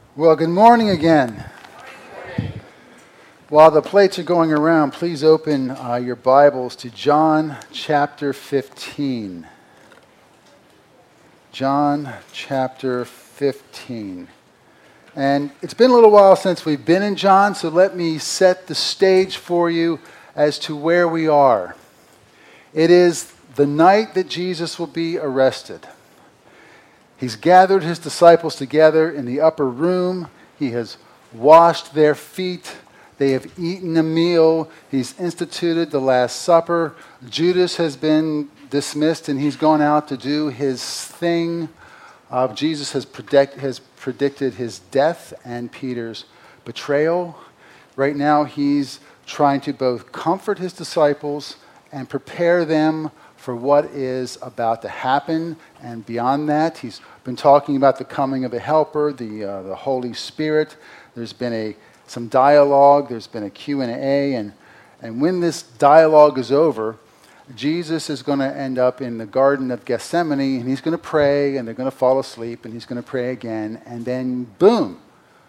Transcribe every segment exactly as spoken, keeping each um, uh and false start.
Well, good morning again. While the plates are going around, please open uh, your Bibles to John chapter fifteen. John chapter fifteen. And it's been a little while since we've been in John, so let me set the stage for you as to where we are. It is the night that Jesus will be arrested. He's gathered his disciples together in the upper room. He has washed their feet. They have eaten a meal. He's instituted the Last Supper. Judas has been dismissed and he's gone out to do his thing. Uh, Jesus has, predict, has predicted his death and Peter's betrayal. Right now he's trying to both comfort his disciples and prepare them for what is about to happen. And beyond that, he's been talking about the coming of a helper, the uh, the Holy Spirit. There's been a some dialogue. There's been a Q and A. And, and when this dialogue is over, Jesus is going to end up in the Garden of Gethsemane, and he's going to pray, and they're going to fall asleep, and he's going to pray again. And then, boom,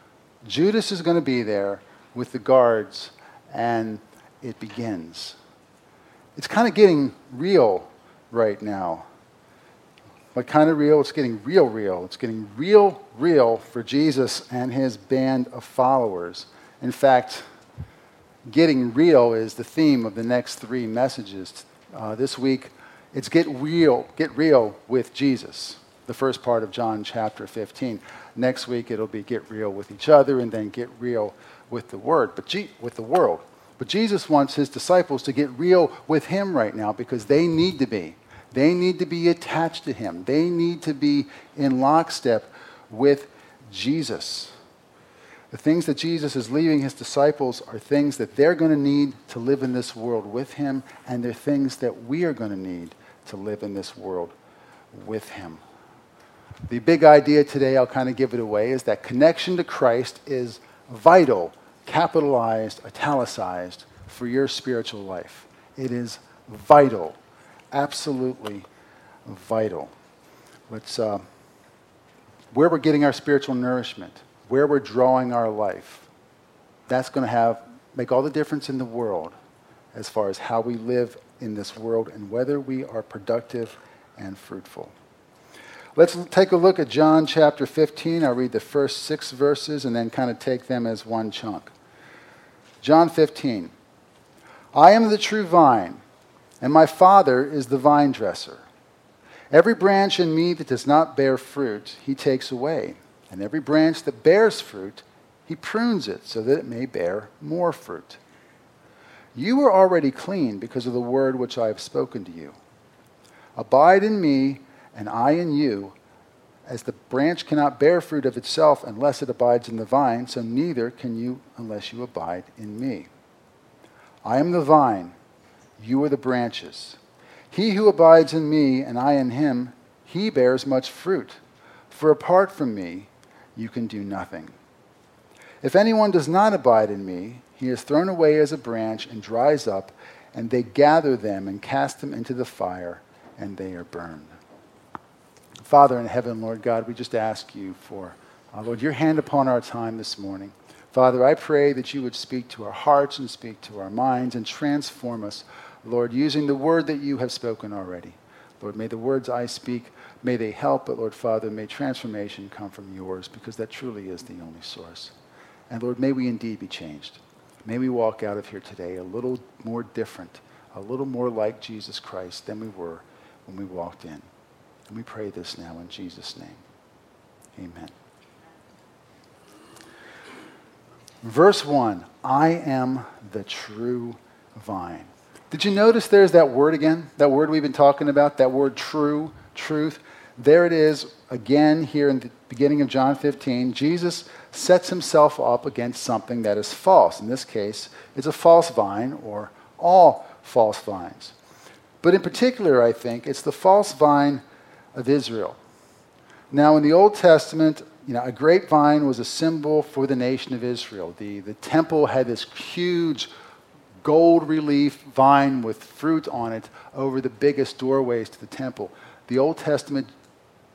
Judas is going to be there with the guards, and it begins. It's kind of getting real right now. What kind of real? It's getting real, real. It's getting real, real for Jesus and his band of followers. In fact, getting real is the theme of the next three messages. Uh, this week, it's get real, get real with Jesus, the first part of John chapter fifteen. Next week, it'll be get real with each other, and then get real with the word, but G- with the world. But Jesus wants his disciples to get real with him right now because they need to be. They need to be attached to him. They need to be in lockstep with Jesus. The things that Jesus is leaving his disciples are things that they're going to need to live in this world with him, and they're things that we are going to need to live in this world with him. The big idea today, I'll kind of give it away, is that connection to Christ is vital, capitalized, italicized, for your spiritual life. It is vital, absolutely vital. Let's, uh, where we're getting our spiritual nourishment, where we're drawing our life, that's going to have make all the difference in the world as far as how we live in this world and whether we are productive and fruitful. Let's take a look at John chapter fifteen. I'll read the first six verses and then kind of take them as one chunk. John fifteen. I am the true vine, and my Father is the vine dresser. Every branch in me that does not bear fruit, he takes away. And every branch that bears fruit, he prunes it so that it may bear more fruit. You are already clean because of the word which I have spoken to you. Abide in me, and I in you. As the branch cannot bear fruit of itself unless it abides in the vine, so neither can you unless you abide in me. I am the vine, you are the branches. He who abides in me and I in him, he bears much fruit. For apart from me, you can do nothing. If anyone does not abide in me, he is thrown away as a branch and dries up, and they gather them and cast them into the fire, and they are burned. Father in heaven, Lord God, we just ask you for, uh, Lord, your hand upon our time this morning. Father, I pray that you would speak to our hearts and speak to our minds and transform us, Lord, using the word that you have spoken already. Lord, may the words I speak, may they help, but Lord, Father, may transformation come from yours, because that truly is the only source. And Lord, may we indeed be changed. May we walk out of here today a little more different, a little more like Jesus Christ than we were when we walked in. And we pray this now in Jesus' name. Amen. Verse one, I am the true vine. Did you notice there's that word again? That word we've been talking about, that word true, truth. There it is again here in the beginning of John fifteen. Jesus sets himself up against something that is false. In this case, it's a false vine, or all false vines. But in particular, I think, it's the false vine of Israel. Now, in the Old Testament, you know, a grapevine was a symbol for the nation of Israel. The, the temple had this huge gold relief vine with fruit on it over the biggest doorways to the temple. The Old Testament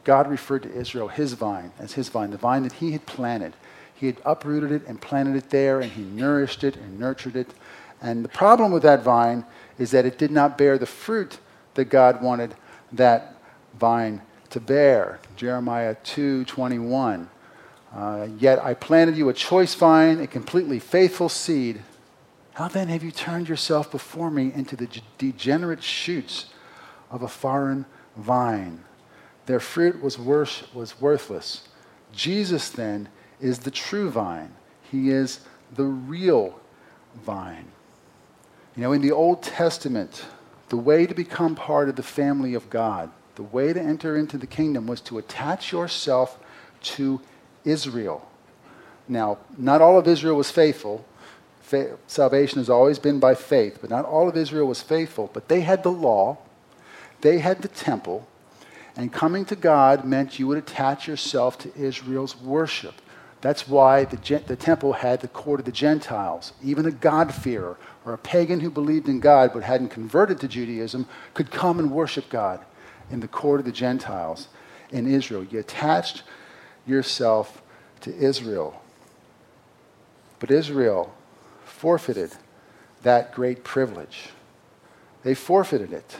God referred to Israel, his vine, as his vine, the vine that he had planted. He had uprooted it and planted it there, and he nourished it and nurtured it. And the problem with that vine is that it did not bear the fruit that God wanted that vine to bear. Jeremiah two twenty-one. Uh, Yet I planted you a choice vine, a completely faithful seed. How then have you turned yourself before me into the degenerate shoots of a foreign vine? Their fruit was, worse, was worthless. Jesus then is the true vine. He is the real vine. You know, in the Old Testament, the way to become part of the family of God, the way to enter into the kingdom was to attach yourself to Israel. Now, not all of Israel was faithful. Fa- salvation has always been by faith, but not all of Israel was faithful. But they had the law, they had the temple, and coming to God meant you would attach yourself to Israel's worship. That's why the, gen- the temple had the court of the Gentiles. Even a God-fearer or a pagan who believed in God but hadn't converted to Judaism could come and worship God in the court of the Gentiles in Israel. You attached yourself to Israel. But Israel forfeited that great privilege. They forfeited it.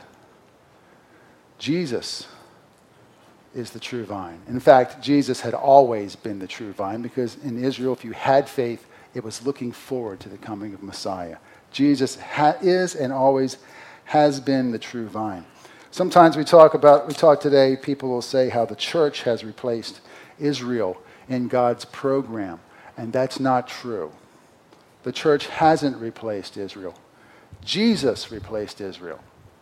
Jesus is the true vine. In fact, Jesus had always been the true vine, because in Israel, if you had faith, it was looking forward to the coming of Messiah. Jesus ha- is and always has been the true vine. Sometimes we talk about, we talk today, people will say how the church has replaced Israel in God's program, and that's not true. The church hasn't replaced Israel. Jesus replaced Israel.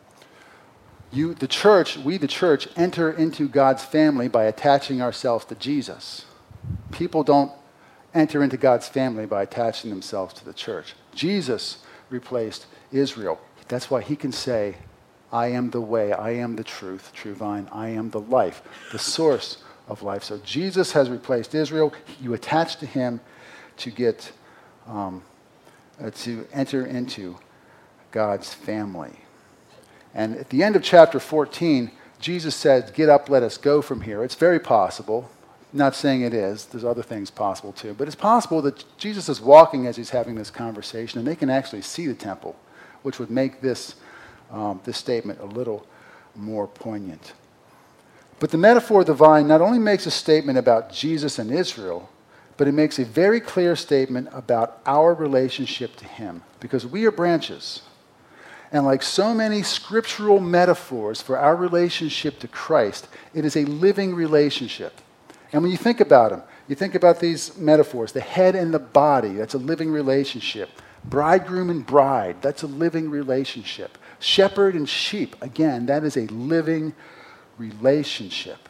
You, the church, we the church, enter into God's family by attaching ourselves to Jesus. People don't enter into God's family by attaching themselves to the church. Jesus replaced Israel. That's why he can say, I am the way, I am the truth, true vine, I am the life, the source of life. So Jesus has replaced Israel. You attach to him to get, um, uh, to enter into God's family. And at the end of chapter fourteen, Jesus said, get up, let us go from here. It's very possible. I'm not saying it is. There's other things possible too. But it's possible that Jesus is walking as he's having this conversation, and they can actually see the temple, which would make this, um, this statement a little more poignant. But the metaphor of the vine not only makes a statement about Jesus and Israel, but it makes a very clear statement about our relationship to him, because we are branches. And like so many scriptural metaphors for our relationship to Christ, it is a living relationship. And when you think about them, you think about these metaphors, the head and the body, that's a living relationship. Bridegroom and bride, that's a living relationship. Shepherd and sheep, again, that is a living relationship.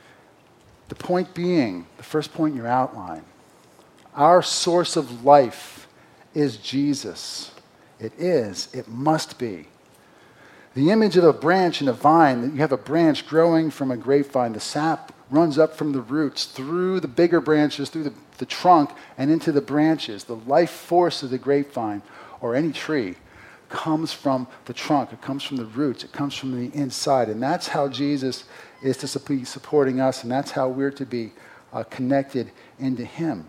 The point being, the first point in your outline, our source of life is Jesus. It is. It must be. The image of a branch in a vine, that you have a branch growing from a grapevine. The sap runs up from the roots through the bigger branches, through the, the trunk, and into the branches. The life force of the grapevine, or any tree, comes from the trunk. It comes from the roots. It comes from the inside. And that's how Jesus is to be supporting us, and that's how we're to be uh, connected into him.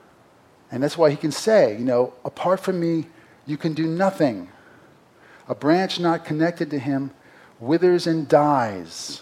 And that's why he can say, you know, apart from me, you can do nothing. A branch not connected to him withers and dies.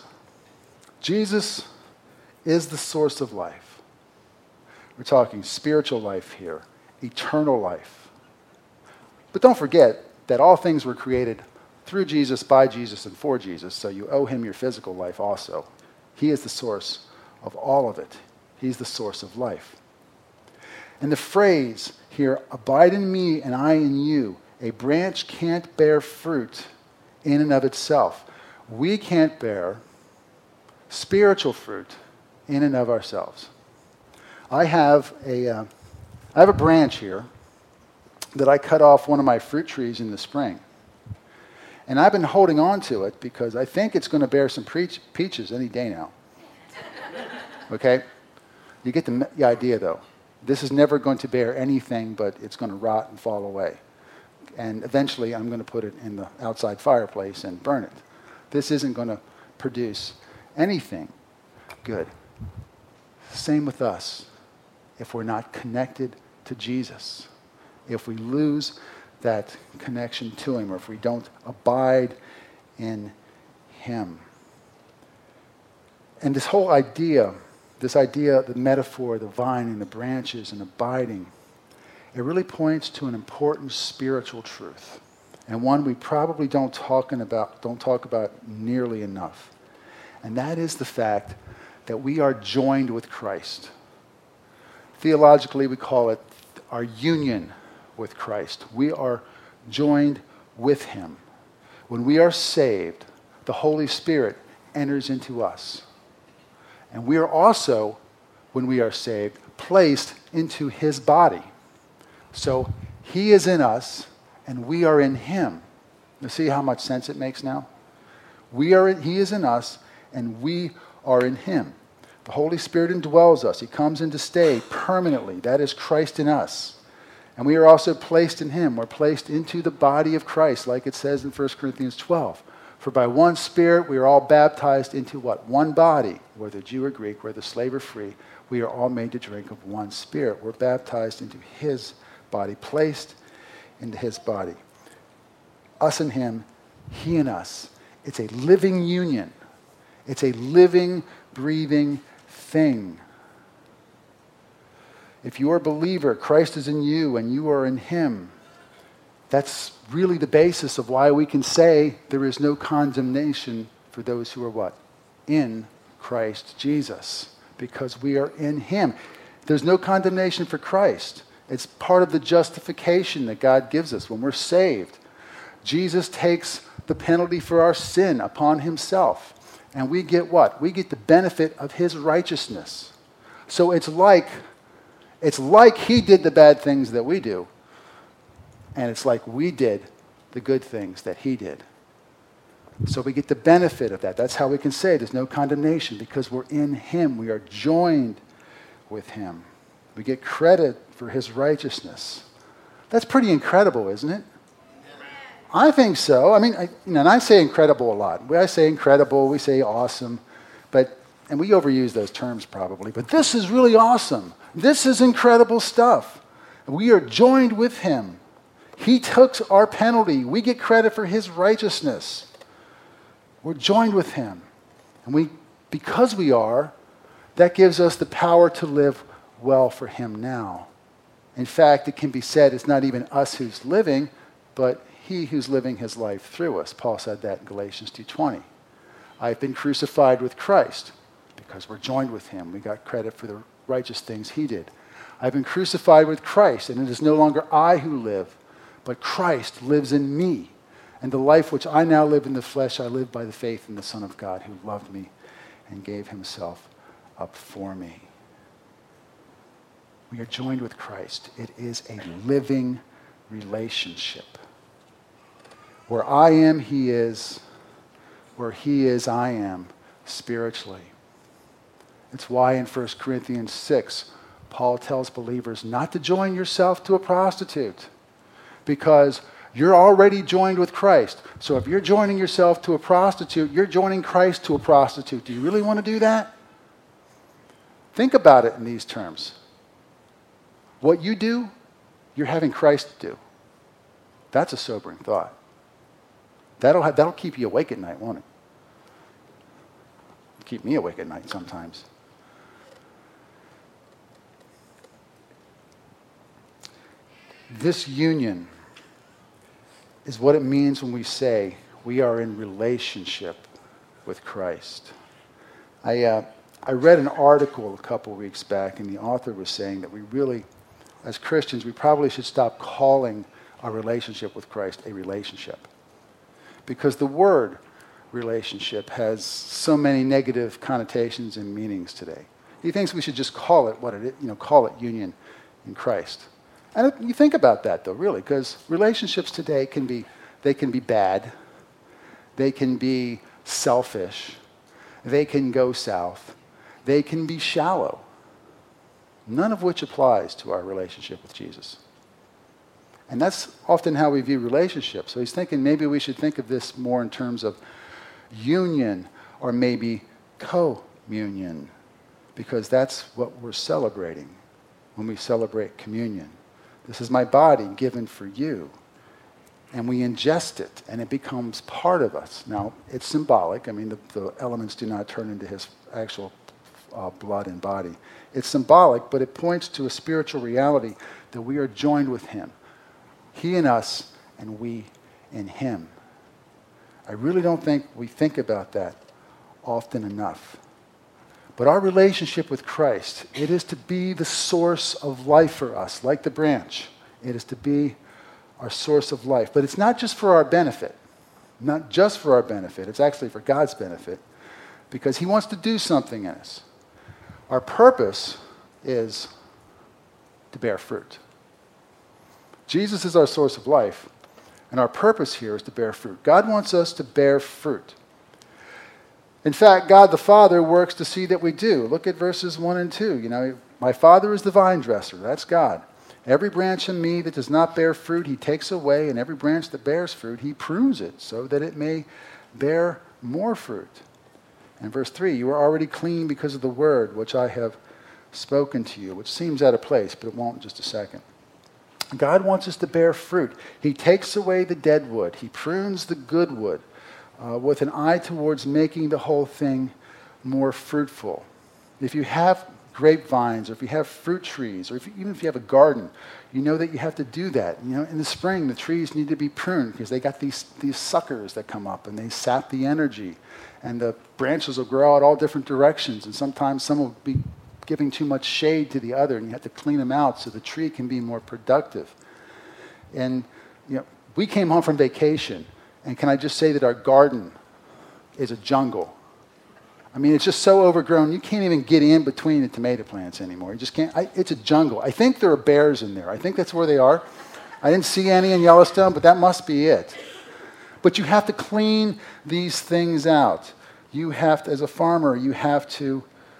Jesus is the source of life. We're talking spiritual life here, eternal life. But don't forget that all things were created through Jesus, by Jesus, and for Jesus, so you owe him your physical life also. He is the source of all of it. He's the source of life. And the phrase here, abide in me and I in you, a branch can't bear fruit in and of itself. We can't bear spiritual fruit in and of ourselves. I have a, uh, I have a branch here that I cut off one of my fruit trees in the spring. And I've been holding on to it because I think it's going to bear some peach, peaches any day now. Okay? You get the, the idea, though. This is never going to bear anything, but it's going to rot and fall away. And eventually, I'm going to put it in the outside fireplace and burn it. This isn't going to produce anything. Good. Same with us. If we're not connected to Jesus, if we lose that connection to him, or if we don't abide in him. And this whole idea, this idea, the metaphor, the vine and the branches and abiding, it really points to an important spiritual truth, and one we probably don't talking about, don't talk about nearly enough. And that is the fact that we are joined with Christ. Theologically, we call it our union with Christ. We are joined with him. When we are saved, the Holy Spirit enters into us. And we are also, when we are saved, placed into his body. So he is in us, and we are in him. You see how much sense it makes now? We are in, he is in us, and we are in him. The Holy Spirit indwells us. He comes in to stay permanently. That is Christ in us. And we are also placed in him. We're placed into the body of Christ, like it says in First Corinthians twelve. For by one Spirit we are all baptized into what? One body, whether Jew or Greek, whether slave or free. We are all made to drink of one Spirit. We're baptized into his body, placed into his body. Us and him, he and us. It's a living union. It's a living, breathing thing. If you are a believer, Christ is in you and you are in him. That's really the basis of why we can say there is no condemnation for those who are what? In Christ Jesus. Because we are in him. There's no condemnation for Christ. It's part of the justification that God gives us when we're saved. Jesus takes the penalty for our sin upon himself. And we get what? We get the benefit of his righteousness. So it's like, it's like he did the bad things that we do. And it's like we did the good things that he did. So we get the benefit of that. That's how we can say there's no condemnation, because we're in him. We are joined with him. We get credit for his righteousness. That's pretty incredible, isn't it? I think so. I mean, I, you know, and I say incredible a lot. I say incredible, we say awesome, but and we overuse those terms probably. But this is really awesome. This is incredible stuff. We are joined with him. He took our penalty. We get credit for his righteousness. We're joined with him. And we, because we are, that gives us the power to live well for him now. In fact, it can be said it's not even us who's living, but he who's living his life through us. Paul said that in Galatians two twenty. I've been crucified with Christ because we're joined with him. We got credit for the righteous things he did. I've been crucified with Christ, and it is no longer I who live, but Christ lives in me. And the life which I now live in the flesh, I live by the faith in the Son of God who loved me and gave himself up for me. We are joined with Christ. It is a living relationship. Where I am, he is. Where he is, I am spiritually. It's why in First Corinthians six, Paul tells believers not to join yourself to a prostitute, because you're already joined with Christ. So if you're joining yourself to a prostitute, you're joining Christ to a prostitute. Do you really want to do that? Think about it in these terms. What you do, you're having Christ do. That's a sobering thought. That'll, have, that'll keep you awake at night, won't it? Keep me awake at night sometimes. This union is what it means when we say we are in relationship with Christ. I, uh, I read an article a couple weeks back, and the author was saying that we really, as Christians, we probably should stop calling our relationship with Christ a relationship. Because the word relationship has so many negative connotations and meanings today. He thinks we should just call it what it is, you know, call it union in Christ. And you think about that, though, really, because relationships today can be, they can be bad, they can be selfish, they can go south, they can be shallow, none of which applies to our relationship with Jesus. And that's often how we view relationships. So he's thinking maybe we should think of this more in terms of union or maybe co communion, because that's what we're celebrating when we celebrate communion. This is my body given for you. And we ingest it, and it becomes part of us. Now, it's symbolic. I mean, the, the elements do not turn into his actual uh, blood and body. It's symbolic, but it points to a spiritual reality that we are joined with him. He in us, and we in him. I really don't think we think about that often enough. But our relationship with Christ, it is to be the source of life for us, like the branch. It is to be our source of life. But it's not just for our benefit. Not just for our benefit. It's actually for God's benefit, because he wants to do something in us. Our purpose is to bear fruit. Jesus is our source of life, and our purpose here is to bear fruit. God wants us to bear fruit. In fact, God the Father works to see that we do. Look at verses one and two. You know, my Father is the vine dresser. That's God. Every branch in me that does not bear fruit, he takes away, and every branch that bears fruit, he prunes it so that it may bear more fruit. And verse three, you are already clean because of the word which I have spoken to you, which seems out of place, but it won't in just a second. God wants us to bear fruit. He takes away the dead wood. He prunes the good wood uh, with an eye towards making the whole thing more fruitful. If you have grapevines, or if you have fruit trees, or if you, even if you have a garden, you know that you have to do that. You know, in the spring, the trees need to be pruned because they got these, these suckers that come up and they sap the energy. And the branches will grow out all different directions. And sometimes some will be giving too much shade to the other, and you have to clean them out so the tree can be more productive. And you know, we came home from vacation, and can I just say that our garden is a jungle. I mean, it's just so overgrown, you can't even get in between the tomato plants anymore. You just can't. I, it's a jungle. I think there are bears in there. I think that's where they are. I didn't see any in Yellowstone, but that must be it. But you have to clean these things out. You have to, as a farmer, you have to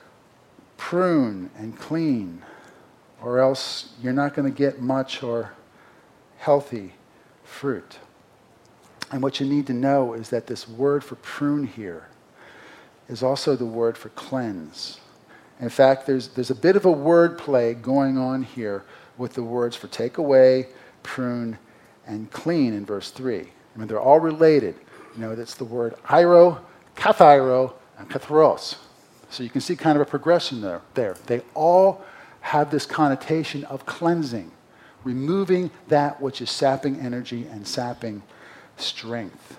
prune and clean, or else you're not going to get much or healthy fruit. And what you need to know is that this word for prune here is also the word for cleanse. In fact, there's, there's a bit of a word play going on here with the words for take away, prune, and clean in verse three. I mean, they're all related. You know, that's the word iro, kathairo, and kathros. So you can see kind of a progression there. there. They all have this connotation of cleansing, removing that which is sapping energy and sapping strength.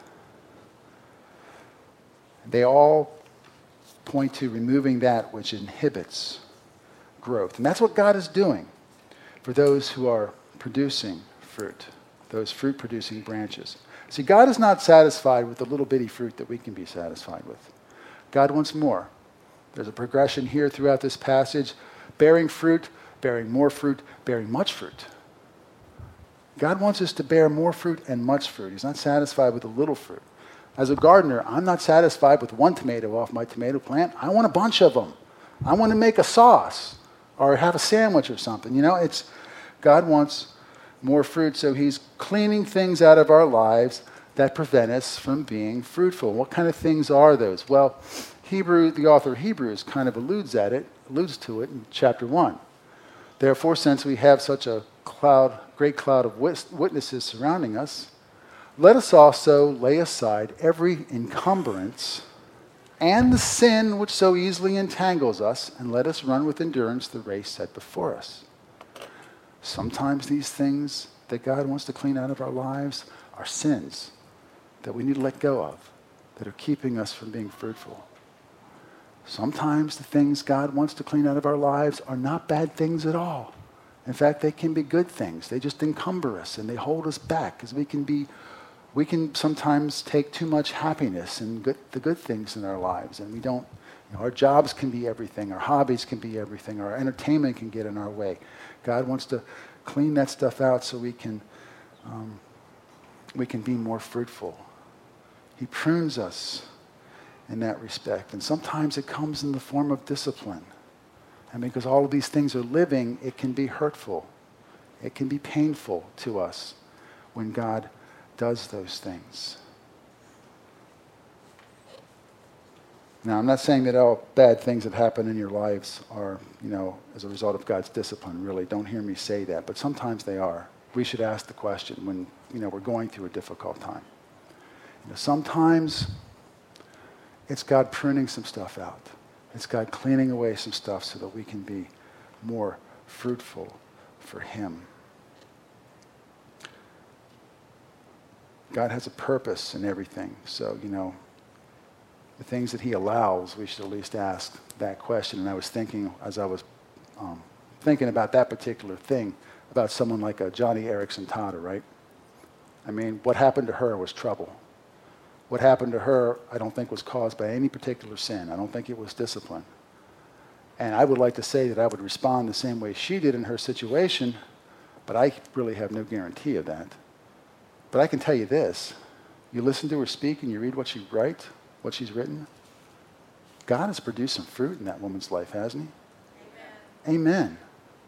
They all point to removing that which inhibits growth. And that's what God is doing for those who are producing fruit, those fruit-producing branches. See, God is not satisfied with the little bitty fruit that we can be satisfied with. God wants more. There's a progression here throughout this passage, bearing fruit, bearing more fruit, bearing much fruit. God wants us to bear more fruit and much fruit. He's not satisfied with a little fruit. As a gardener, I'm not satisfied with one tomato off my tomato plant. I want a bunch of them. I want to make a sauce or have a sandwich or something. You know, it's God wants more fruit, so he's cleaning things out of our lives that prevent us from being fruitful. What kind of things are those? Well, Hebrew, the author of Hebrews kind of alludes at it, alludes to it in chapter one. Therefore, since we have such a cloud, great cloud of witnesses surrounding us, let us also lay aside every encumbrance and the sin which so easily entangles us, and let us run with endurance the race set before us. Sometimes these things that God wants to clean out of our lives are sins that we need to let go of, that are keeping us from being fruitful. Sometimes the things God wants to clean out of our lives are not bad things at all. In fact, they can be good things. They just encumber us and they hold us back, because we can be, we can sometimes take too much happiness and good, the good things in our lives, and we don't. You know, our jobs can be everything. Our hobbies can be everything. Our entertainment can get in our way. God wants to clean that stuff out so we can, um, we can be more fruitful. He prunes us in that respect. And sometimes it comes in the form of discipline. And because all of these things are living, it can be hurtful. It can be painful to us when God does those things. Now, I'm not saying that all bad things that happen in your lives are, you know, as a result of God's discipline, really. Don't hear me say that. But sometimes they are. We should ask the question when, you know, we're going through a difficult time. You know, sometimes it's God pruning some stuff out. It's God cleaning away some stuff so that we can be more fruitful for Him. God has a purpose in everything. So, you know, the things that He allows, we should at least ask that question. And I was thinking, as I was um, thinking about that particular thing, about someone like a Johnny Erickson Tada, right? I mean, what happened to her was trouble. What happened to her, I don't think was caused by any particular sin. I don't think it was discipline. And I would like to say that I would respond the same way she did in her situation, but I really have no guarantee of that. But I can tell you this. You listen to her speak and you read what she writes, what she's written. God has produced some fruit in that woman's life, hasn't He? Amen. Amen.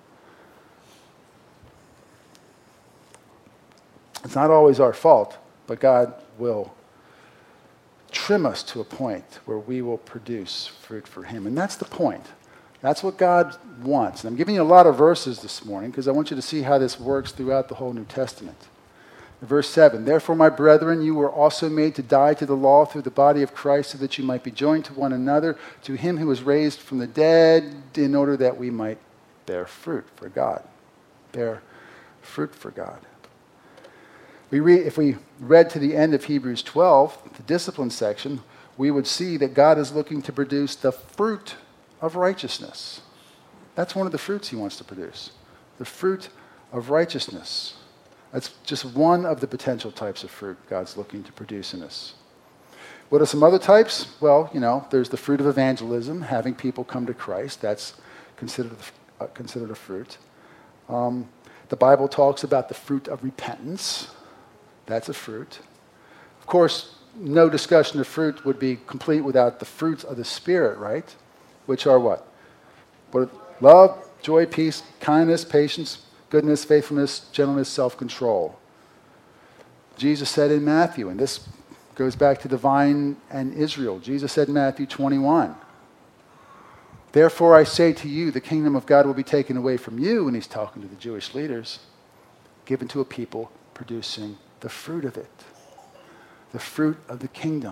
It's not always our fault, but God will trim us to a point where we will produce fruit for Him. And that's the point. That's what God wants. And I'm giving you a lot of verses this morning because I want you to see how this works throughout the whole New Testament. Verse seven, therefore, my brethren, you were also made to die to the law through the body of Christ so that you might be joined to one another, to Him who was raised from the dead, in order that we might bear fruit for God. Bear fruit for God. We read, if we read to the end of Hebrews twelve, the discipline section, we would see that God is looking to produce the fruit of righteousness. That's one of the fruits He wants to produce. The fruit of righteousness. That's just one of the potential types of fruit God's looking to produce in us. What are some other types? Well, you know, there's the fruit of evangelism, having people come to Christ. That's considered, uh, considered a fruit. Um, the Bible talks about the fruit of repentance. That's a fruit. Of course, no discussion of fruit would be complete without the fruits of the Spirit, right? Which are what? What? Love, joy, peace, kindness, patience, goodness, faithfulness, gentleness, self-control. Jesus said in Matthew, and this goes back to the vine and Israel. Jesus said in Matthew twenty-one, therefore I say to you, the kingdom of God will be taken away from you, and He's talking to the Jewish leaders, given to a people producing the fruit of it, the fruit of the kingdom.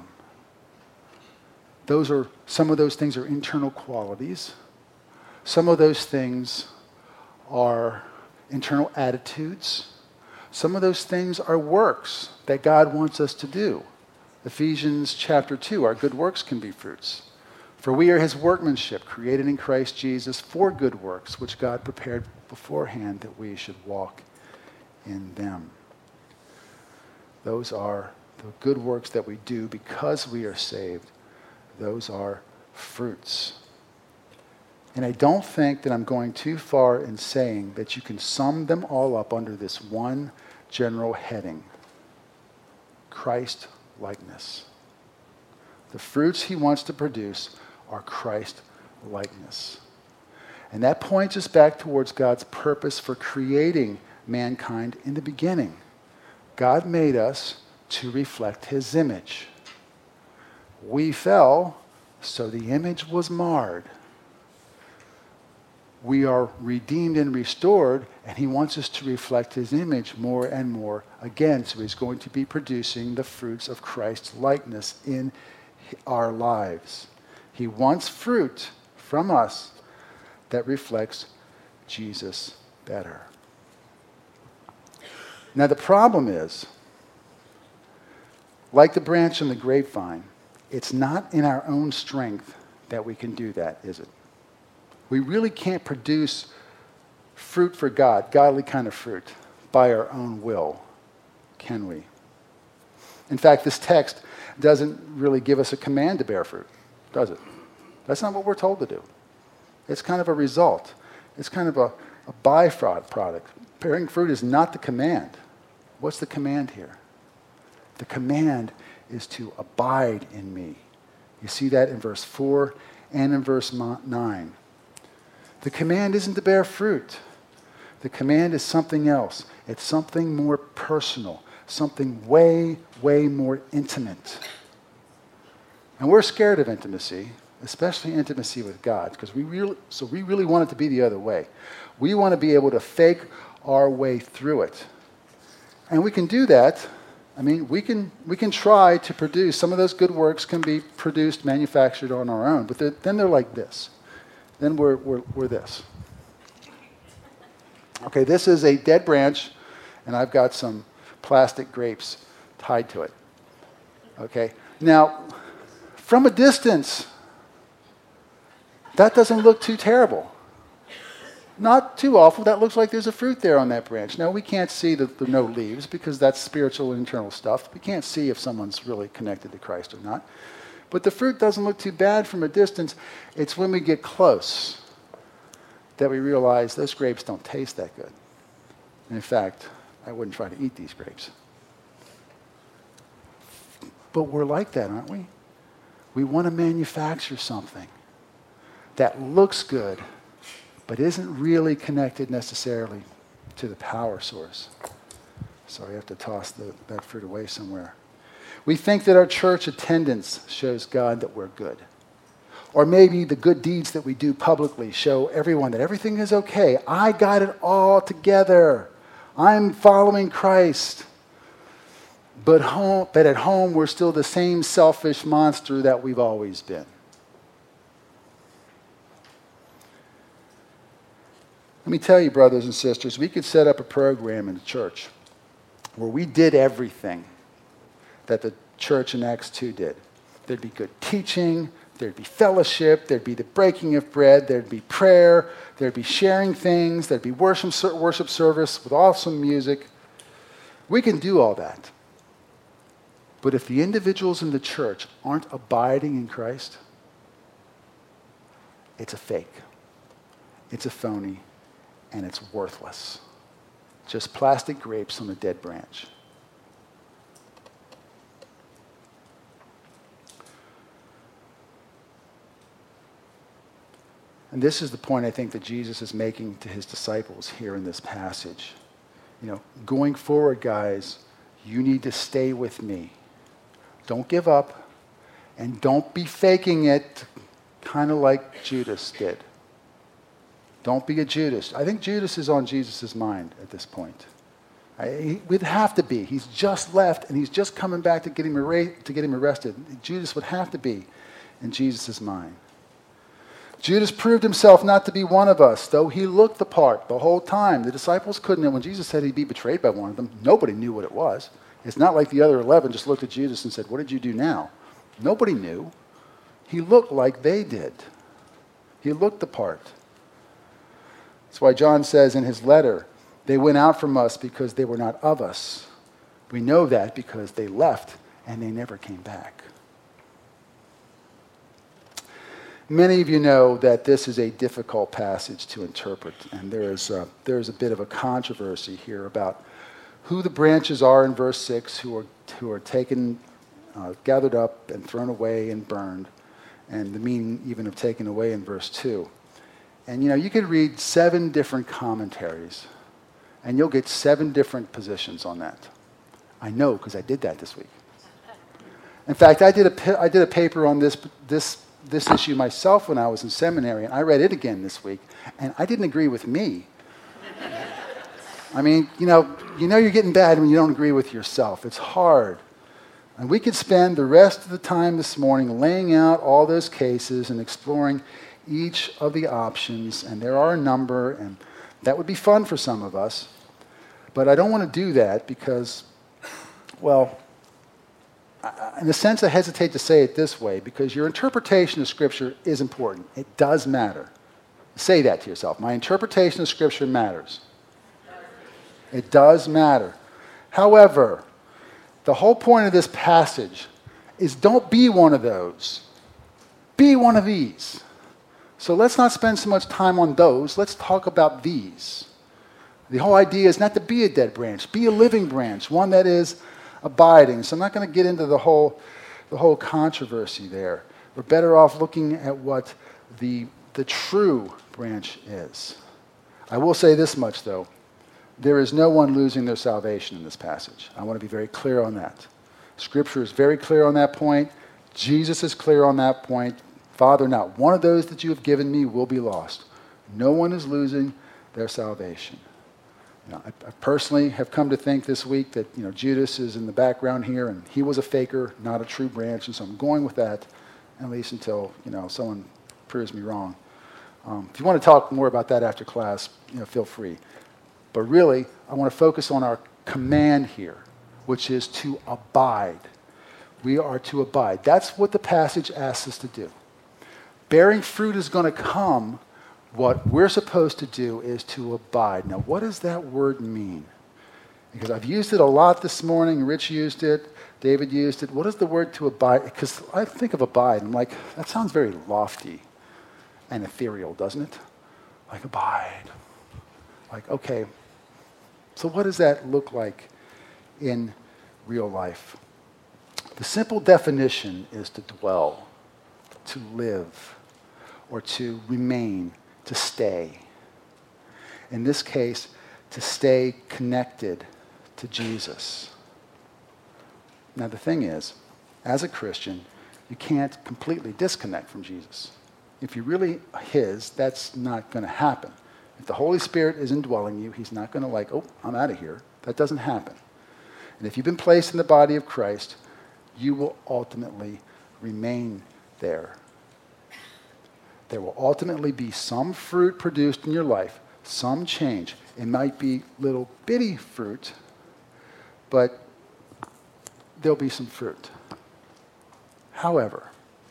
Those are, some of those things are internal qualities. Some of those things are internal attitudes. Some of those things are works that God wants us to do. Ephesians chapter two, our good works can be fruits. For we are His workmanship, created in Christ Jesus for good works, which God prepared beforehand that we should walk in them. Those are the good works that we do because we are saved. Those are fruits. And I don't think that I'm going too far in saying that you can sum them all up under this one general heading: Christ-likeness. The fruits He wants to produce are Christ-likeness. And that points us back towards God's purpose for creating mankind in the beginning. God made us to reflect His image. We fell, so the image was marred. We are redeemed and restored, and He wants us to reflect His image more and more again. So He's going to be producing the fruits of Christ's likeness in our lives. He wants fruit from us that reflects Jesus better. Now the problem is, like the branch on the grapevine, it's not in our own strength that we can do that, is it? We really can't produce fruit for God, godly kind of fruit, by our own will, can we? In fact, this text doesn't really give us a command to bear fruit, does it? That's not what we're told to do. It's kind of a result. It's kind of a, a byproduct. Bearing fruit is not the command. What's the command here? The command is to abide in me. You see that in verse four and in verse nine. The command isn't to bear fruit. The command is something else. It's something more personal, something way, way more intimate. And we're scared of intimacy, especially intimacy with God, because we really, so we really want it to be the other way. We want to be able to fake our way through it. And we can do that. I mean, we can we can try to produce, some of those good works can be produced, manufactured on our own, but they're, then they're like this. Then we're, we're, we're this. Okay, this is a dead branch, and I've got some plastic grapes tied to it. Okay, now, from a distance, that doesn't look too terrible. Not too awful. That looks like there's a fruit there on that branch. Now, we can't see the, the no leaves because that's spiritual and internal stuff. We can't see if someone's really connected to Christ or not. But the fruit doesn't look too bad from a distance. It's when we get close that we realize those grapes don't taste that good. And in fact, I wouldn't try to eat these grapes. But we're like that, aren't we? We want to manufacture something that looks good, but isn't really connected necessarily to the power source. Sorry, I have to toss the, that fruit away somewhere. We think that our church attendance shows God that we're good. Or maybe the good deeds that we do publicly show everyone that everything is okay. I got it all together. I'm following Christ. But, home, but at home, we're still the same selfish monster that we've always been. Let me tell you, brothers and sisters, we could set up a program in the church where we did everything that the church in Acts two did. There'd be good teaching, there'd be fellowship, there'd be the breaking of bread, there'd be prayer, there'd be sharing things, there'd be worship, worship service with awesome music. We can do all that. But if the individuals in the church aren't abiding in Christ, it's a fake. It's a phony. And it's worthless. Just plastic grapes on a dead branch. And this is the point I think that Jesus is making to his disciples here in this passage. You know, going forward, guys, you need to stay with me. Don't give up, and don't be faking it, kind of like Judas did. Don't be a Judas. I think Judas is on Jesus' mind at this point. I, he would have to be. He's just left, and he's just coming back to get him, arra- to get him arrested. Judas would have to be in Jesus' mind. Judas proved himself not to be one of us, though he looked the part the whole time. The disciples couldn't, and when Jesus said he'd be betrayed by one of them, nobody knew what it was. It's not like the other eleven just looked at Judas and said, "What did you do now?" Nobody knew. He looked like they did. He looked the part. That's why John says in his letter, they went out from us because they were not of us. We know that because they left and they never came back. Many of you know that this is a difficult passage to interpret, and there is a, there is a bit of a controversy here about who the branches are in verse six, who are, who are taken, uh, gathered up and thrown away and burned, and the meaning even of taken away in verse two. And, you know, you could read seven different commentaries, and you'll get seven different positions on that. I know, because I did that this week. In fact, I did a, I did a paper on this, this, this issue myself when I was in seminary, and I read it again this week, and I didn't agree with me. I mean, you know, you know you're getting bad when you don't agree with yourself. It's hard. And we could spend the rest of the time this morning laying out all those cases and exploring each of the options, and there are a number, and that would be fun for some of us. But I don't want to do that because, well, I, in a sense I hesitate to say it this way, because your interpretation of Scripture is important. It does matter. Say that to yourself. My interpretation of Scripture matters. It does matter. However, the whole point of this passage is don't be one of those. Be one of these. So let's not spend so much time on those. Let's talk about these. The whole idea is not to be a dead branch. Be a living branch, one that is abiding. So I'm not going to get into the whole, the whole controversy there. We're better off looking at what the, the true branch is. I will say this much, though. There is no one losing their salvation in this passage. I want to be very clear on that. Scripture is very clear on that point. Jesus is clear on that point. Father, not one of those that you have given me will be lost. No one is losing their salvation. You know, I, I personally have come to think this week that, you know, Judas is in the background here, and he was a faker, not a true branch, and so I'm going with that, at least until, you know, someone proves me wrong. Um, if you want to talk more about that after class, you know, feel free. But really, I want to focus on our command here, which is to abide. We are to abide. That's what the passage asks us to do. Bearing fruit is going to come. What we're supposed to do is to abide. Now, what does that word mean? Because I've used it a lot this morning. Rich used it. David used it. What is the word to abide? Because I think of abide, and I'm like, that sounds very lofty and ethereal, doesn't it? Like abide. Like, okay, so what does that look like in real life? The simple definition is to dwell, to live, or to remain, to stay. In this case, to stay connected to Jesus. Now the thing is, as a Christian, you can't completely disconnect from Jesus. If you're really his, that's not going to happen. If the Holy Spirit is indwelling you, he's not going to like, oh, I'm out of here. That doesn't happen. And if you've been placed in the body of Christ, you will ultimately remain there. There will ultimately be some fruit produced in your life, some change. It might be little bitty fruit, but there'll be some fruit. However,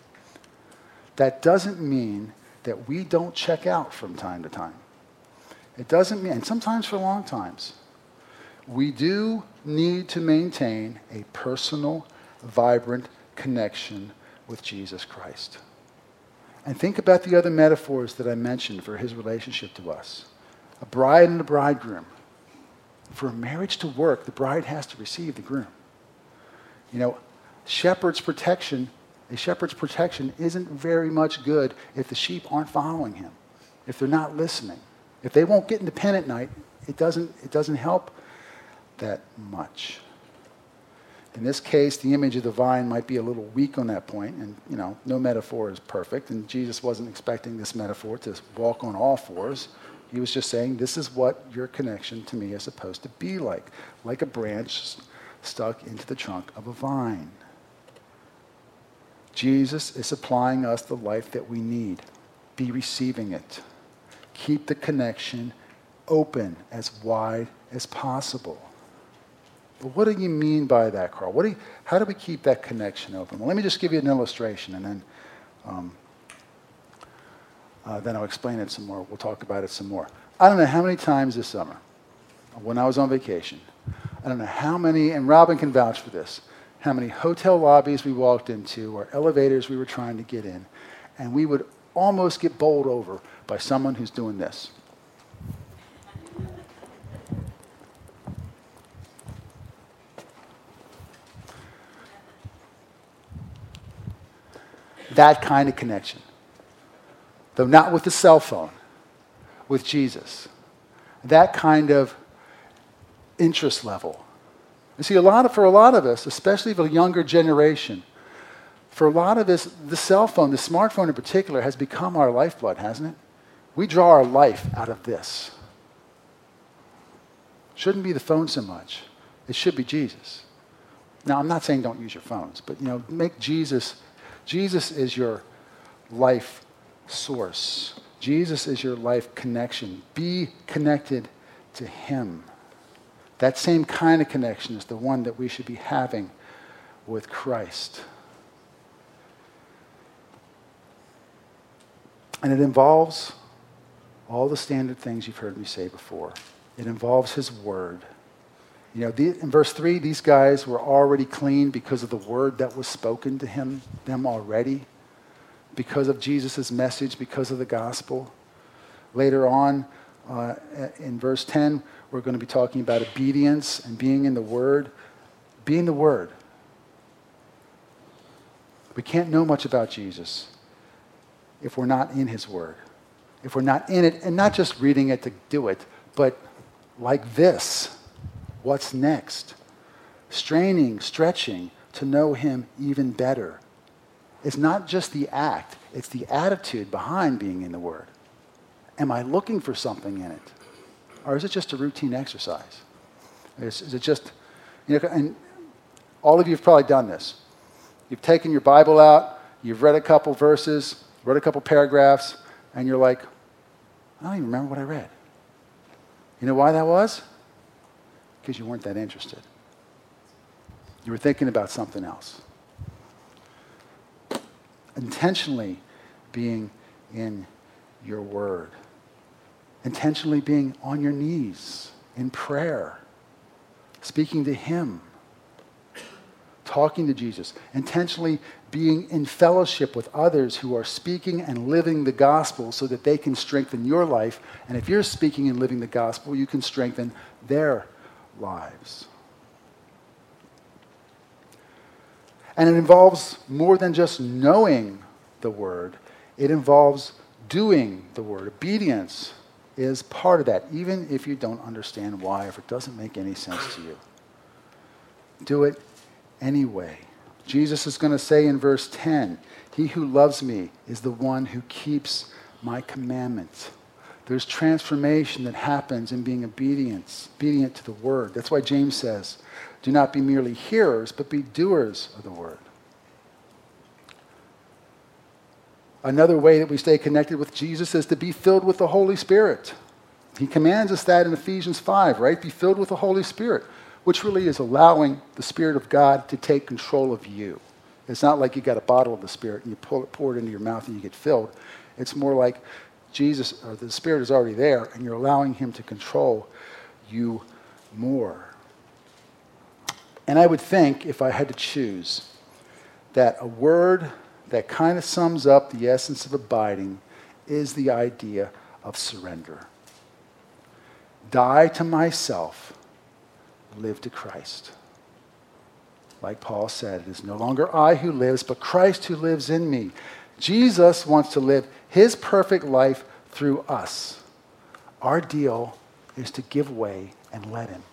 that doesn't mean that we don't check out from time to time. It doesn't mean, and sometimes for long times, we do need to maintain a personal, vibrant connection with Jesus Christ. And think about the other metaphors that I mentioned for his relationship to us. A bride and a bridegroom. For a marriage to work, the bride has to receive the groom. You know, shepherd's protection, a shepherd's protection isn't very much good if the sheep aren't following him, if they're not listening. If they won't get in the pen at night, it doesn't, it doesn't help that much. In this case, the image of the vine might be a little weak on that point, and, you know, no metaphor is perfect, and Jesus wasn't expecting this metaphor to walk on all fours. He was just saying, this is what your connection to me is supposed to be like, like a branch stuck into the trunk of a vine. Jesus is supplying us the life that we need. Be receiving it. Keep the connection open as wide as possible. But what do you mean by that, Carl? What do you, how do we keep that connection open? Well, let me just give you an illustration, and then, um, uh, then I'll explain it some more. We'll talk about it some more. I don't know how many times this summer, when I was on vacation, I don't know how many, and Robin can vouch for this, how many hotel lobbies we walked into or elevators we were trying to get in, and we would almost get bowled over by someone who's doing this. That kind of connection. Though not with the cell phone, with Jesus. That kind of interest level. You see, a lot of, for a lot of us, especially the younger generation, for a lot of us, the cell phone, the smartphone in particular, has become our lifeblood, hasn't it? We draw our life out of this. Shouldn't be the phone so much. It should be Jesus. Now, I'm not saying don't use your phones, but, you know, make Jesus... Jesus is your life source. Jesus is your life connection. Be connected to him. That same kind of connection is the one that we should be having with Christ. And it involves all the standard things you've heard me say before. It involves his word. You know, the, in verse three, these guys were already clean because of the word that was spoken to him, them already, because of Jesus' message, because of the gospel. Later on, uh, in verse ten, we're going to be talking about obedience and being in the word. Being the word. We can't know much about Jesus if we're not in his word. If we're not in it, and not just reading it to do it, but like this. What's next? Straining, stretching to know him even better. It's not just the act, it's the attitude behind being in the Word. Am I looking for something in it? Or is it just a routine exercise? Is, is it just, you know, and all of you have probably done this. You've taken your Bible out, you've read a couple verses, read a couple paragraphs, and you're like, I don't even remember what I read. You know why that was? Because you weren't that interested. You were thinking about something else. Intentionally being in your Word. Intentionally being on your knees in prayer. Speaking to Him. Talking to Jesus. Intentionally being in fellowship with others who are speaking and living the gospel so that they can strengthen your life. And if you're speaking and living the gospel, you can strengthen their lives. And it involves more than just knowing the Word. It involves doing the Word. Obedience is part of that, even if you don't understand why, if it doesn't make any sense to you. Do it anyway. Jesus is going to say in verse ten, he who loves me is the one who keeps my commandments. There's transformation that happens in being obedient, obedient to the Word. That's why James says, do not be merely hearers, but be doers of the Word. Another way that we stay connected with Jesus is to be filled with the Holy Spirit. He commands us that in Ephesians five, right? Be filled with the Holy Spirit, which really is allowing the Spirit of God to take control of you. It's not like you got a bottle of the Spirit and you pull it, pour it into your mouth and you get filled. It's more like Jesus, or the Spirit is already there, and you're allowing Him to control you more. And I would think, if I had to choose, that a word that kind of sums up the essence of abiding is the idea of surrender. Die to myself, live to Christ. Like Paul said, it is no longer I who lives, but Christ who lives in me. Jesus wants to live His perfect life through us. Our deal is to give way and let Him.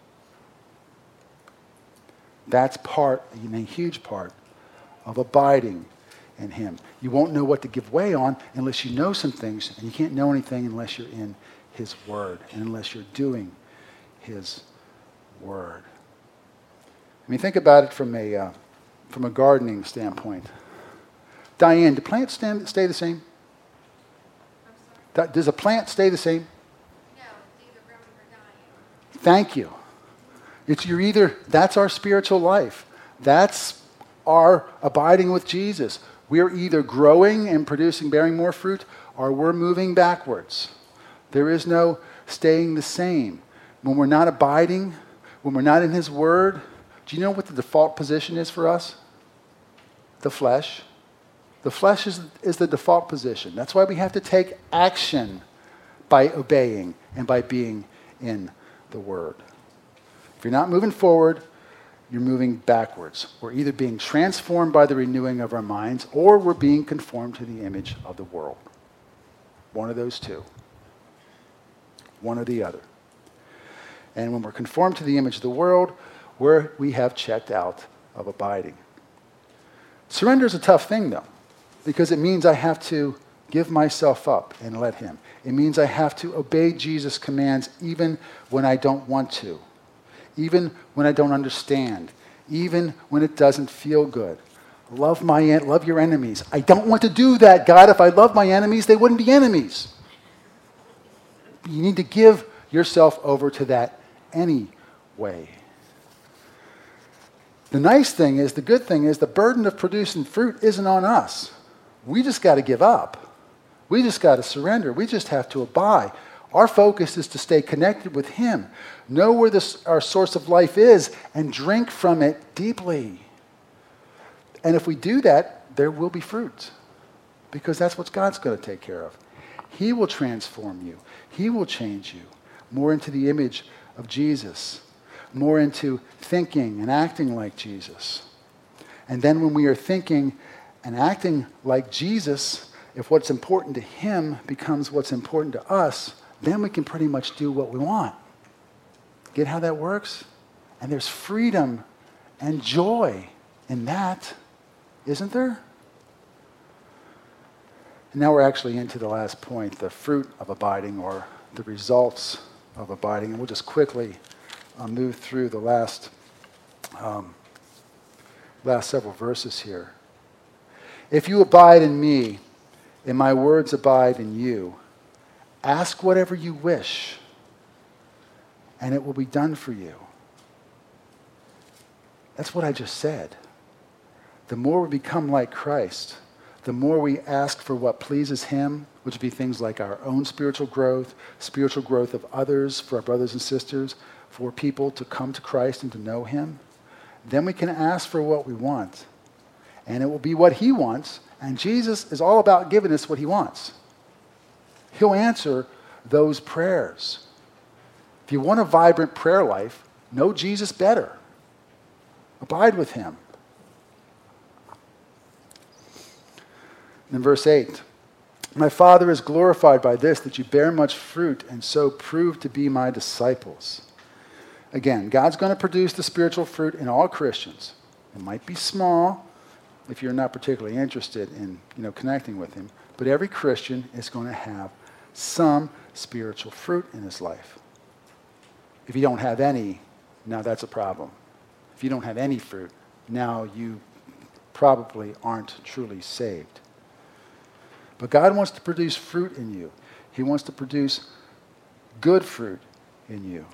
That's part, a huge part, of abiding in Him. You won't know what to give way on unless you know some things, and you can't know anything unless you're in His Word and unless you're doing His Word. I mean, think about it from a uh, from a gardening standpoint. Diane, do plants stand, stay the same? Does a plant stay the same? No, it's either growing or dying. Thank you. It's you're either, that's our spiritual life. That's our abiding with Jesus. We're either growing and producing, bearing more fruit, or we're moving backwards. There is no staying the same. When we're not abiding, when we're not in His Word, do you know what the default position is for us? The flesh. The flesh is, is the default position. That's why we have to take action by obeying and by being in the Word. If you're not moving forward, you're moving backwards. We're either being transformed by the renewing of our minds, or we're being conformed to the image of the world. One of those two. One or the other. And when we're conformed to the image of the world, we're, we have checked out of abiding. Surrender is a tough thing, though, because it means I have to give myself up and let Him. It means I have to obey Jesus' commands even when I don't want to. Even when I don't understand, even when it doesn't feel good. Love my love your enemies. I don't want to do that, God. If I love my enemies, they wouldn't be enemies. You need to give yourself over to that anyway. The nice thing is, the good thing is, the burden of producing fruit isn't on us. We just got to give up. We just got to surrender. We just have to abide. Our focus is to stay connected with Him, know where this, our source of life is, and drink from it deeply. And if we do that, there will be fruit, because that's what God's going to take care of. He will transform you. He will change you more into the image of Jesus, more into thinking and acting like Jesus. And then when we are thinking and acting like Jesus, if what's important to Him becomes what's important to us, then we can pretty much do what we want. Get how that works? And there's freedom and joy in that, isn't there? And now we're actually into the last point, the fruit of abiding, or the results of abiding. And we'll just quickly uh, move through the last, um, last several verses here. If you abide in me, and my words abide in you, ask whatever you wish, and it will be done for you. That's what I just said. The more we become like Christ, the more we ask for what pleases him, which would be things like our own spiritual growth, spiritual growth of others, for our brothers and sisters, for people to come to Christ and to know him, then we can ask for what we want. And it will be what he wants, and Jesus is all about giving us what he wants. He'll answer those prayers. If you want a vibrant prayer life, know Jesus better. Abide with him. In verse eight, my Father is glorified by this, that you bear much fruit and so prove to be my disciples. Again, God's going to produce the spiritual fruit in all Christians. It might be small if you're not particularly interested in, you know, connecting with him, but every Christian is going to have some spiritual fruit in his life. If you don't have any, now that's a problem. If you don't have any fruit, now you probably aren't truly saved. But God wants to produce fruit in you. He wants to produce good fruit in you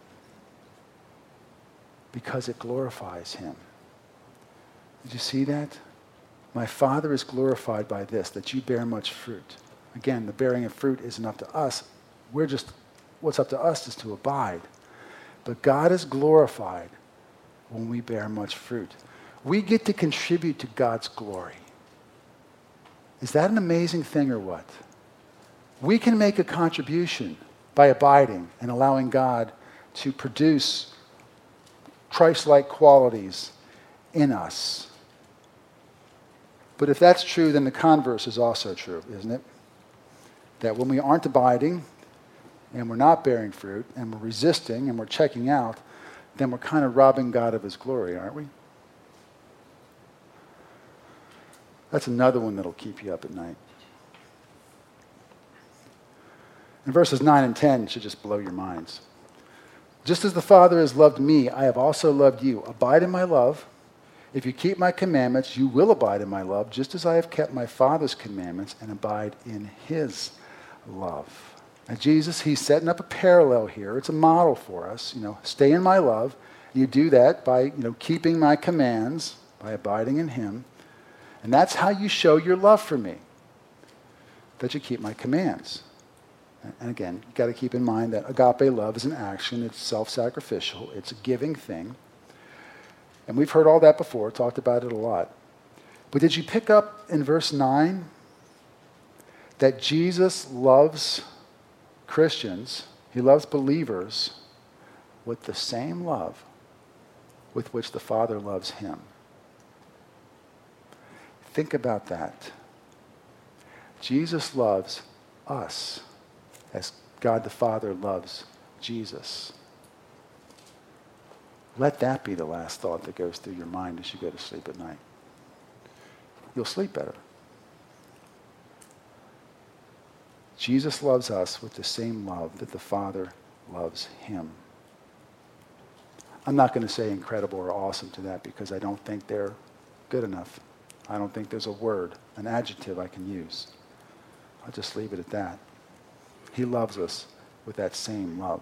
because it glorifies him. Did you see that? My Father is glorified by this, that you bear much fruit. Again, the bearing of fruit isn't up to us. We're just, what's up to us is to abide. But God is glorified when we bear much fruit. We get to contribute to God's glory. Is that an amazing thing or what? We can make a contribution by abiding and allowing God to produce Christ-like qualities in us. But if that's true, then the converse is also true, isn't it? That when we aren't abiding and we're not bearing fruit and we're resisting and we're checking out, then we're kind of robbing God of his glory, aren't we? That's another one that'll keep you up at night. And verses nine and ten should just blow your minds. Just as the Father has loved me, I have also loved you. Abide in my love. If you keep my commandments, you will abide in my love, just as I have kept my Father's commandments and abide in his love. Now, Jesus, he's setting up a parallel here. It's a model for us. You know, stay in my love. You do that by, you know, keeping my commands, by abiding in him. And that's how you show your love for me, that you keep my commands. And again, you've got to keep in mind that agape love is an action. It's self-sacrificial. It's a giving thing. And we've heard all that before, talked about it a lot. But did you pick up in verse nine that Jesus loves Christians, he loves believers with the same love with which the Father loves him? Think about that. Jesus loves us as God the Father loves Jesus. Let that be the last thought that goes through your mind as you go to sleep at night. You'll sleep better. Jesus loves us with the same love that the Father loves him. I'm not going to say incredible or awesome to that because I don't think they're good enough. I don't think there's a word, an adjective I can use. I'll just leave it at that. He loves us with that same love.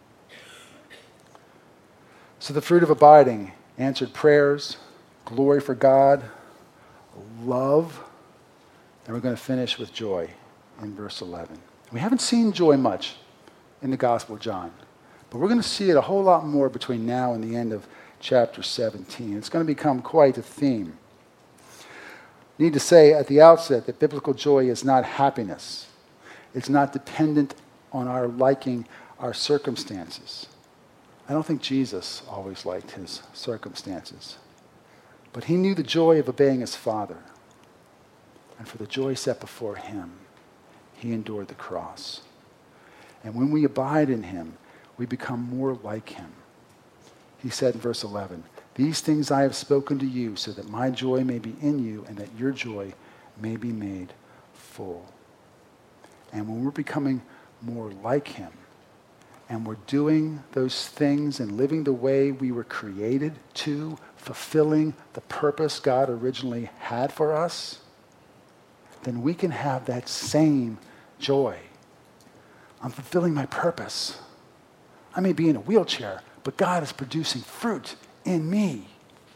So the fruit of abiding, answered prayers, glory for God, love, and we're going to finish with joy in verse eleven. We haven't seen joy much in the Gospel of John, but we're going to see it a whole lot more between now and the end of chapter seventeen. It's going to become quite a theme. I need to say at the outset that biblical joy is not happiness. It's not dependent on our liking our circumstances. I don't think Jesus always liked his circumstances. But he knew the joy of obeying his Father. And for the joy set before him, he endured the cross. And when we abide in him, we become more like him. He said in verse eleven, "These things I have spoken to you so that my joy may be in you and that your joy may be made full. And when we're becoming more like him, and we're doing those things and living the way we were created to, fulfilling the purpose God originally had for us, then we can have that same joy. I'm fulfilling my purpose. I may be in a wheelchair, but God is producing fruit in me.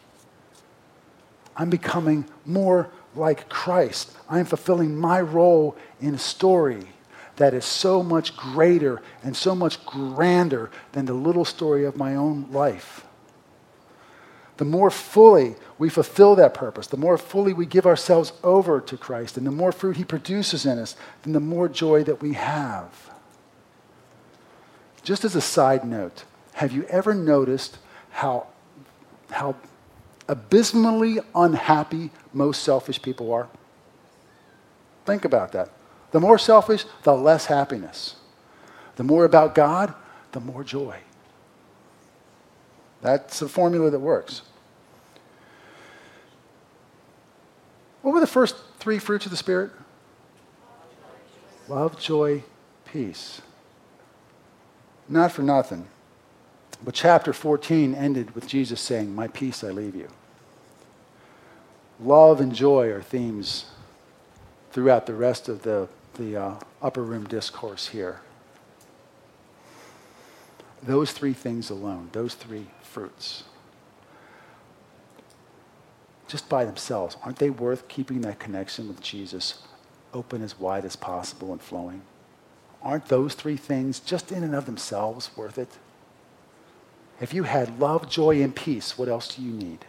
I'm becoming more like Christ. I'm fulfilling my role in a story that is so much greater and so much grander than the little story of my own life. The more fully we fulfill that purpose, the more fully we give ourselves over to Christ, and the more fruit he produces in us, then the more joy that we have. Just as a side note, have you ever noticed how, how abysmally unhappy most selfish people are? Think about that. The more selfish, the less happiness. The more about God, the more joy. That's a formula that works. What were the first three fruits of the Spirit? Love, joy, peace. Not for nothing, but chapter fourteen ended with Jesus saying, "My peace I leave you." Love and joy are themes throughout the rest of the, the uh, upper room discourse here. Those three things alone, those three fruits, just by themselves, aren't they worth keeping that connection with Jesus open as wide as possible and flowing? Aren't those three things just in and of themselves worth it? If you had love, joy, and peace, what else do you need?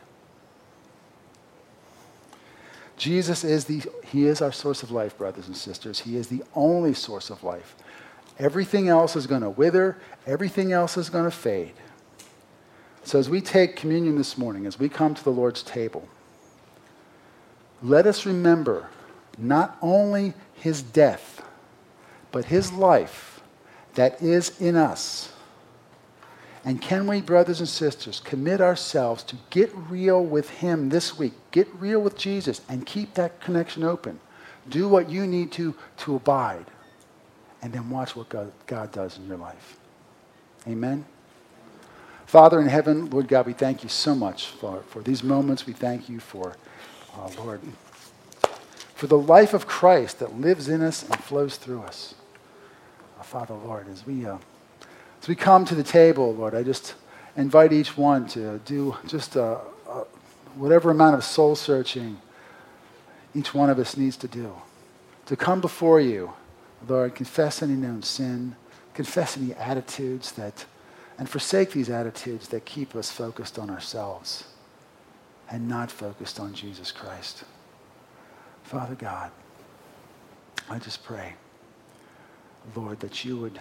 Jesus is the, he is our source of life, brothers and sisters. He is the only source of life. Everything else is going to wither. Everything else is going to fade. So as we take communion this morning, as we come to the Lord's table, let us remember not only his death, but his life that is in us. And can we, brothers and sisters, commit ourselves to get real with him this week, get real with Jesus, and keep that connection open. Do what you need to to abide, and then watch what God, God does in your life. Amen? Father in heaven, Lord God, we thank you so much for, for these moments. We thank you for, uh, Lord, for the life of Christ that lives in us and flows through us. Uh, Father, Lord, as we... Uh, As we come to the table, Lord, I just invite each one to do just a, a, whatever amount of soul searching each one of us needs to do. To come before you, Lord, confess any known sin, confess any attitudes that, and forsake these attitudes that keep us focused on ourselves and not focused on Jesus Christ. Father God, I just pray, Lord, that you would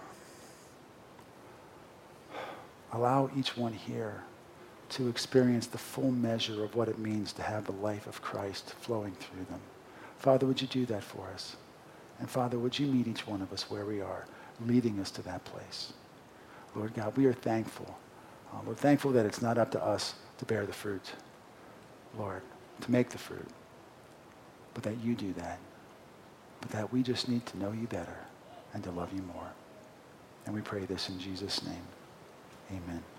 allow each one here to experience the full measure of what it means to have the life of Christ flowing through them. Father, would you do that for us? And Father, would you meet each one of us where we are, leading us to that place? Lord God, we are thankful. Uh, we're thankful that it's not up to us to bear the fruit, Lord, to make the fruit, but that you do that. But that we just need to know you better and to love you more. And we pray this in Jesus' name. Amen.